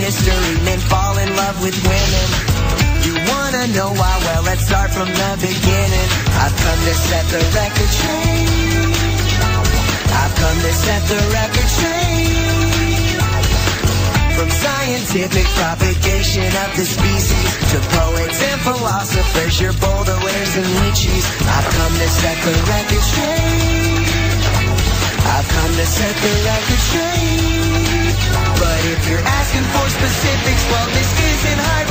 history, men fall in love with women. You wanna know why? Well, let's start from the beginning. I've come to set the record straight. I've come to set the record straight. From scientific propagation of the species to poets and philosophers, your Baudelaires and Nietzsche's. I've come to set the record straight. I've come to set the record straight. But if you're asking for specifics, well, this isn't hard